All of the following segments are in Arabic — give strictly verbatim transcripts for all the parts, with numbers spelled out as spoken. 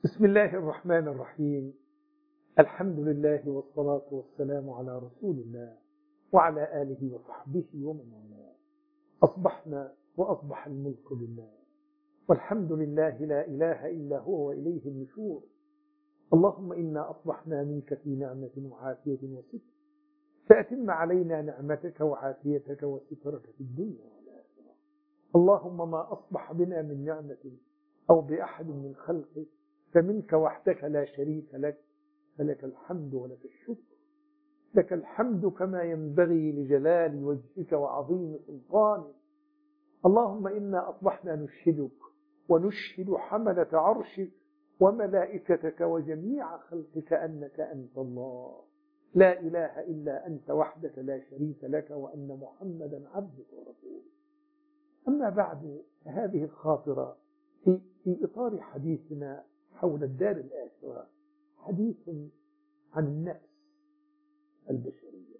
بسم الله الرحمن الرحيم. الحمد لله والصلاة والسلام على رسول الله وعلى آله وصحبه ومن والاه. أصبحنا وأصبح الملك لله، والحمد لله لا إله إلا هو وإليه النشور. اللهم إنا أصبحنا منك في نعمة وعافية وستر، فأتم علينا نعمتك وعافيتك وسترك في الدنيا والآخرة. اللهم ما أصبح بنا من نعمة أو بأحد من خلقك فمنك وحدك لا شريك لك، فلك الحمد ولك الشكر. لك الحمد كما ينبغي لجلال وجهك وعظيم سلطانك. اللهم إنا أصبحنا نشهدك ونشهد حملة عرشك وملائكتك وجميع خلقك أنك أنت الله، لا إله إلا أنت وحدك لا شريك لك، وأن محمدا عبدك ورسولك. أما بعد، هذه الخاطرة في, في إطار حديثنا حول الدار الآخرة، حديث عن النفس البشرية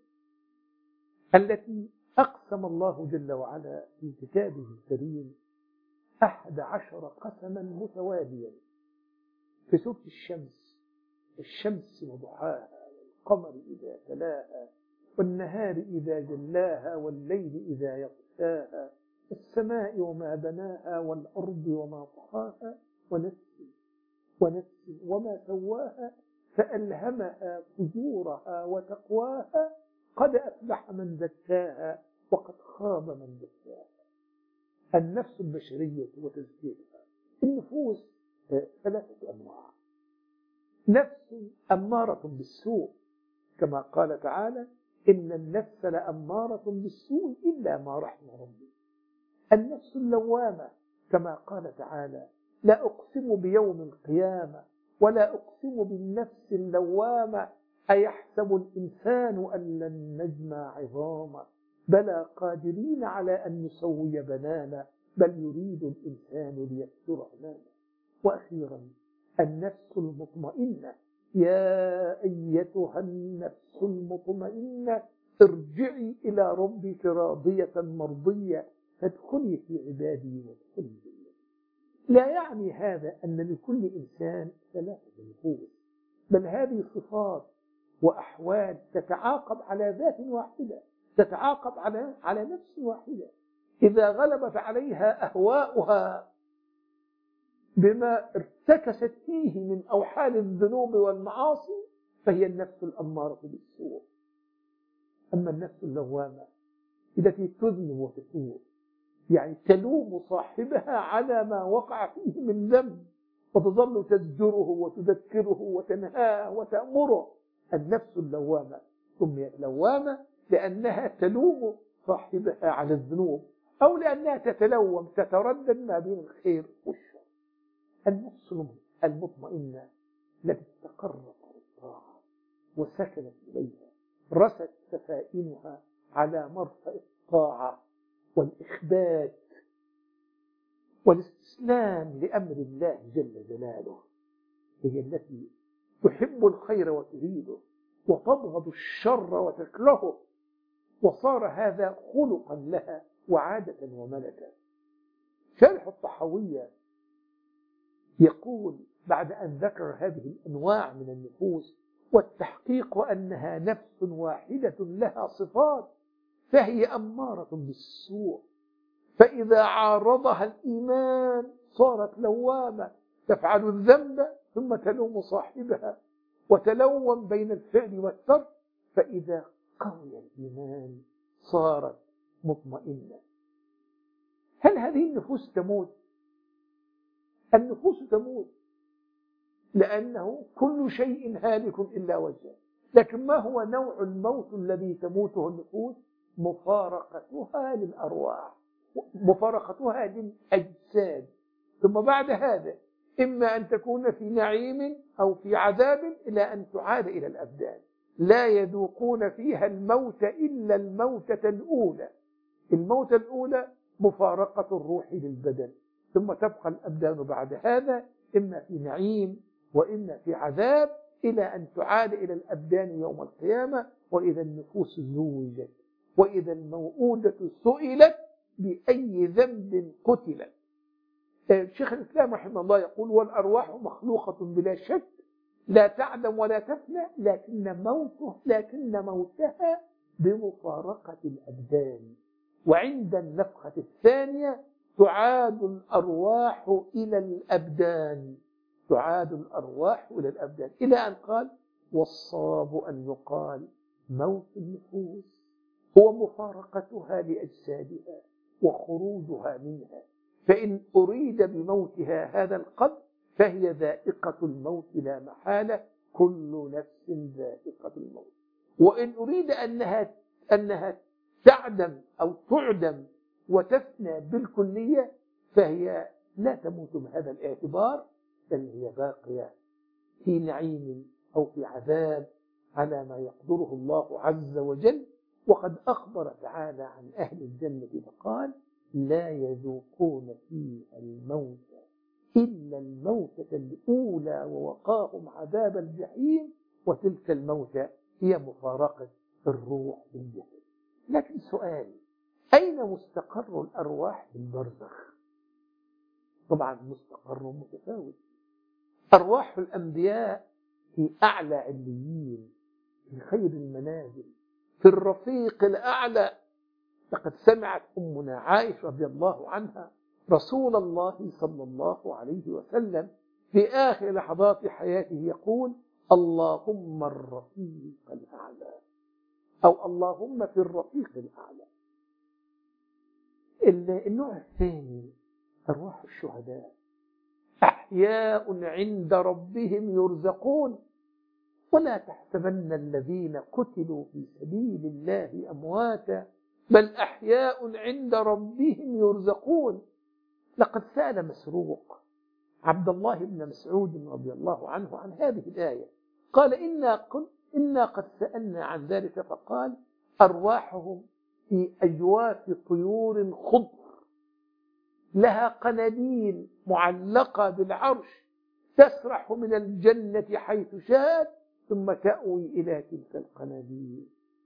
التي أقسم الله جل وعلا في كتابه الكريم أحد عشر قسما متواليا في سورة الشمس: الشمس وضحاها، والقمر إذا تلاها، والنهار إذا جلاها، والليل إذا يغشاها، السماء وما بناها، والأرض وما طحاها، ونفس ونفس وما سواها فألهمها فجورها وتقواها، قد أفلح من زكاها وقد خاب من دساها. النفس البشرية وتزكيتها. النفوس ثلاثة أنواع: نفس أمارة بالسوء كما قال تعالى: إن النفس لأمارة بالسوء إلا ما رحم ربي. النفس اللوامة كما قال تعالى: لا أقسم بيوم القيامة ولا أقسم بالنفس اللوامة أيحسب الإنسان أن لن نجمع عظاما بلى قادرين على أن نسوي بنانا بل يريد الإنسان ليكفر أماما. وأخيرا النفس المطمئنة: يا أيتها النفس المطمئنة ارجعي إلى ربك راضية مرضية فادخلي في عبادي وادخلي جنتي. لا يعني هذا أن لكل إنسان ثلاثة نفوس، بل هذه صفات وأحوال تتعاقب على ذات واحدة، تتعاقب على على نفس واحدة. إذا غلبت عليها أهواؤها بما ارتكست فيه من أوحال الذنوب والمعاصي فهي النفس الأمارة بالسوء. أما النفس اللوامة التي تذنب وتتوب، يعني تلوم صاحبها على ما وقع فيه من ذنب وتظل تزجره وتذكره وتنهاه وتأمره. النفس اللوامة سميت لوامة لأنها تلوم صاحبها على الذنوب، أو لأنها تتلوم تتردد ما بين الخير والشر. النفس المطمئنة التي استقرت على الطاعة وسكنت إليها، رست سفائنها على مرفأ الطاعة والإخبات والاستسلام لأمر الله جل جلاله، هي التي تحب الخير وتريده وتبغض الشر وتكرهه، وصار هذا خلقا لها وعادة وملكا. شارح الطحاوية يقول بعد أن ذكر هذه الأنواع من النفوس والتحقيق أنها نفس واحدة لها صفات، فهي أمارة بالسوء، فإذا عارضها الإيمان صارت لوامة تفعل الذنب ثم تلوم صاحبها وتلوم بين الفعل والترك، فإذا قوي الإيمان صارت مطمئنة. هل هذه النفوس تموت؟ النفوس تموت لأنه كل شيء هالك إلا وجهه، لكن ما هو نوع الموت الذي تموته النفوس؟ مفارقتها للأرواح، مفارقتها للأجساد، ثم بعد هذا إما أن تكون في نعيم أو في عذاب إلى أن تعاد إلى الأبدان. لا يذوقون فيها الموت إلا الموتة الأولى. الموتة الأولى مفارقة الروح للبدن، ثم تبقى الأبدان بعد هذا إما في نعيم وإما في عذاب إلى أن تعاد إلى الأبدان يوم القيامة. وإذا النفوس زوجت وإذا الموءودة سئلت بأي ذنب قتلت. شيخ الإسلام رحمه الله يقول والأرواح مخلوقة بلا شك لا تعدم ولا تفنى لكن موته لكن موتها بمفارقة الأبدان، وعند النفخة الثانية تعاد الأرواح إلى الأبدان تعاد الأرواح إلى الأبدان إلى أن قال والصواب أن يقال موت النفوس هو مفارقتها لأجسادها وخروجها منها، فإن أريد بموتها هذا القبر فهي ذائقة الموت لا محالة، كل نفس ذائقة الموت. وإن أريد أنها أنها تعدم أو تعدم وتفنى بالكلية فهي لا تموت بهذا الاعتبار، بل هي باقية في نعيم أو في عذاب على ما يقدره الله عز وجل. وقد أخبر تعالى عن أهل الجنة فقال لا يذوقون فيها الموت إلا الموتة الأولى ووقاهم عذاب الجحيم وتلك الموتة هي مفارقة الروح بالجسد. لكن سؤال، أين مستقر الأرواح في البرزخ؟ طبعا مستقر متفاوت. أرواح الأنبياء في أعلى عليين، في خير المنازل، في الرفيق الأعلى. لقد سمعت أمنا عائشة رضي الله عنها رسول الله صلى الله عليه وسلم في آخر لحظات حياته يقول اللهم الرفيق الأعلى، أو اللهم في الرفيق الأعلى. النوع الثاني أرواح الشهداء أحياء عند ربهم يرزقون، ولا تحسبن الذين قتلوا في سبيل الله أمواتا بل أحياء عند ربهم يرزقون. لقد سأل مسروق عبد الله بن مسعود رضي الله عنه عن هذه الآية، قال إنا, قل إنا قد سألنا عن ذلك، فقال أرواحهم في أجواف طيور خضر لها قناديل معلقة بالعرش تسرح من الجنة حيث شاءت ثم تأوي إلى تلك القناديل.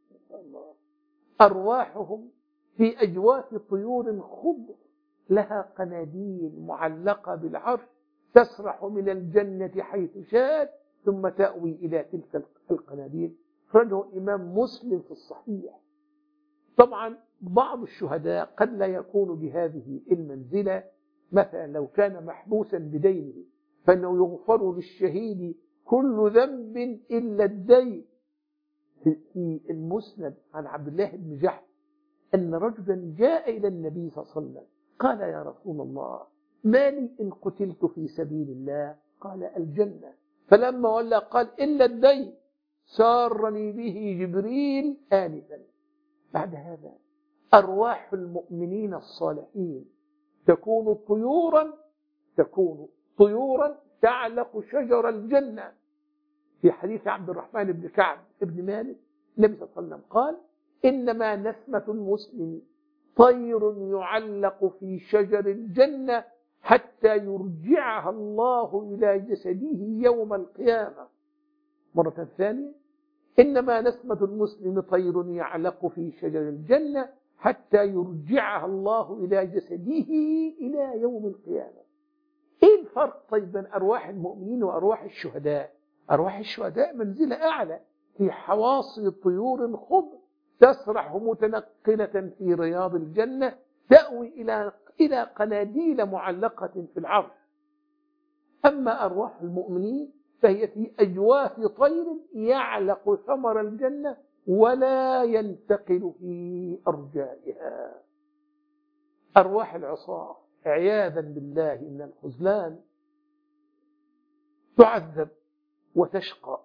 أرواحهم في أجواف طيور خضر لها قناديل معلقة بالعرش تسرح من الجنة حيث شاءت ثم تأوي إلى تلك القناديل. أخرجه الإمام مسلم في الصحيح. طبعا بعض الشهداء قد لا يكون بهذه المنزلة، مثلا لو كان محبوسا بدينه فإنه يغفر للشهيد كل ذنب إلا الدين. في المسند عن عبد الله بن جحش أن رجلا جاء إلى النبي صلى الله عليه وسلم قال يا رسول الله ما لي إن قتلت في سبيل الله؟ قال الجنة. فلما ولى قال إلا الدين سارني به جبريل آنفا. بعد هذا أرواح المؤمنين الصالحين تكون طيورا تكون طيورا تعلق شجر الجنة. في حديث عبد الرحمن بن كعب بن مالك النبي صلى الله عليه وسلم قال إنما نسمة المسلم طير يعلق في شجر الجنة حتى يرجعها الله إلى جسده يوم القيامة. مرة ثانية إنما نسمة المسلم طير يعلق في شجر الجنة حتى يرجعها الله إلى جسده إلى يوم القيامة. إيه الفرق طيب بين أرواح المؤمنين وأرواح الشهداء؟ أرواح الشهداء منزلة أعلى في حواصل طيور خضر تسرح متنقلة في رياض الجنة تأوي إلى إلى قناديل معلقة في العرش. أما أرواح المؤمنين فهي في أجواف طير يعلق ثمر الجنة ولا ينتقل في أرجائها. أرواح العصاة عياذا بالله من الخذلان تعذب وتشقى.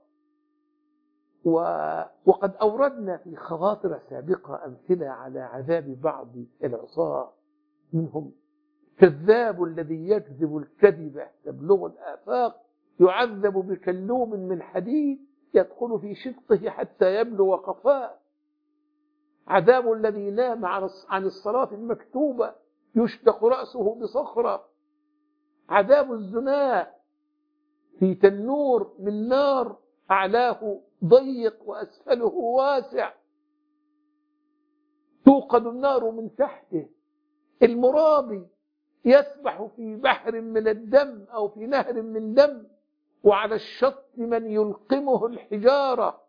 وقد أوردنا في خواطر سابقة أمثلة على عذاب بعض العصاة، منهم كذاب الذي يكذب الكذبة تبلغ الآفاق يعذب بكلوم من حديد يدخل في شدقه حتى يبلغ قفاه. عذاب الذي نام عن الصلاة المكتوبة يشتق رأسه بصخرة. عذاب الزناء في تنور من نار أعلاه ضيق وأسفله واسع توقد النار من تحته. المرابي يسبح في بحر من الدم أو في نهر من دم، وعلى الشط من يلقمه الحجارة.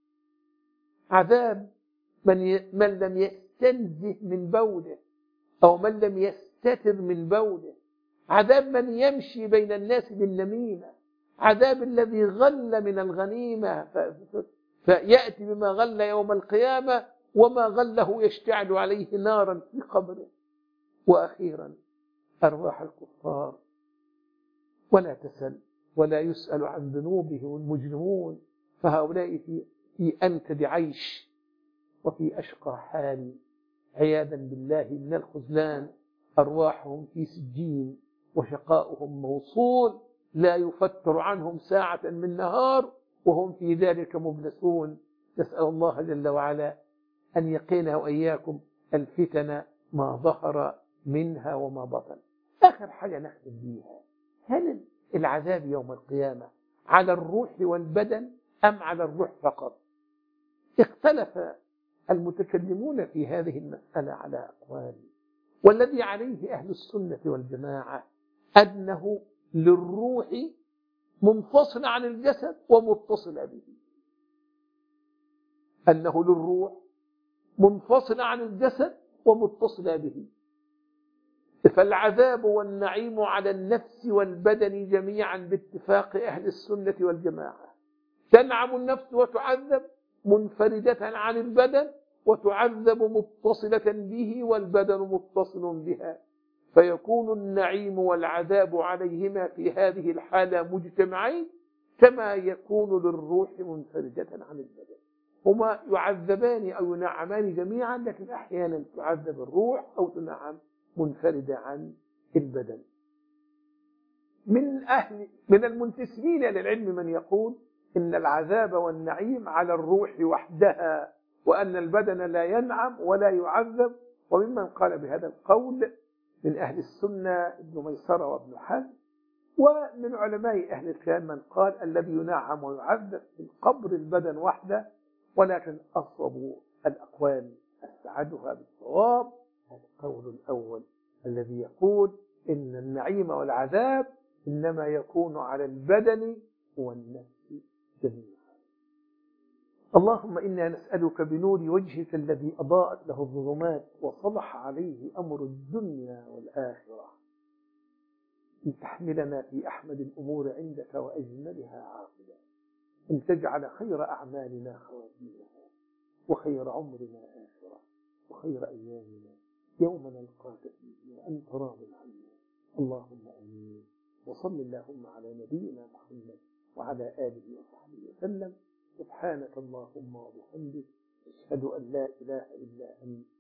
عذاب من, ي... من لم يستنزه من بوله أو من لم يستتر من بوله. عذاب من يمشي بين الناس بالنميمة. عذاب الذي غل من الغنيمة ف... فيأتي بما غل يوم القيامة، وما غله يشتعل عليه نارا في قبره. وأخيرا أرواح الكفار، ولا تسل ولا يسأل عن ذنوبهم المجرمون، فهؤلاء في, في أنكد عيش وفي أشقى حال عياذا بالله من الخذلان. أرواحهم في سجين وشقاؤهم موصول، لا يفتر عنهم ساعة من نهار وهم في ذلك مبلسون. نسأل الله جل وعلا أن يقينا وإياكم الفتن ما ظهر منها وما بطن. آخر حاجة نختم بيها، هل العذاب يوم القيامة على الروح والبدن أم على الروح فقط؟ اختلف المتكلمون في هذه المسألة على أقوال، والذي عليه أهل السنة والجماعة أنه للروح منفصل عن الجسد ومتصل به، أنه للروح منفصل عن الجسد ومتصل به. فالعذاب والنعيم على النفس والبدن جميعا باتفاق أهل السنة والجماعة. تنعم النفس وتعذب منفردة عن البدن، وتعذب متصلة به والبدن متصل بها، فيكون النعيم والعذاب عليهما في هذه الحالة مجتمعين، كما يكون للروح منفردة عن البدن. هما يعذبان أو ينعمان جميعا، لكن أحيانا تعذب الروح أو تنعم منفردة عن البدن. من أهل من المنتسبين للعلم من يقول إن العذاب والنعيم على الروح وحدها، وأن البدن لا ينعم ولا يعذب. وممن قال بهذا القول من أهل السنة ابن ميسرة وابن حزم، ومن علماء أهل الكلام من قال الذي ينعم ويعذب في القبر البدن وحده. ولكن أصوب الأقوال أسعدها بالصواب القول الأول الذي يقول إن النعيم والعذاب إنما يكون على البدن والنفس جميعا. اللهم إنا نسألك بنور وجهك الذي أضاءت له الظلمات وصلح عليه أمر الدنيا والآخرة، أن تحملنا في أحمد الأمور عندك وأجملها عاقبة، أن تجعل خير أعمالنا خواتيمها، وخير عمرنا آخرة، وخير أيامنا يوم نلقاك فيه وأنت راض عنا. اللهم آمين. وصل اللهم على نبينا محمد وعلى آله وصحبه وسلم. سبحانك اللهم وبحمدك، أشهد أن لا إله إلا أنت،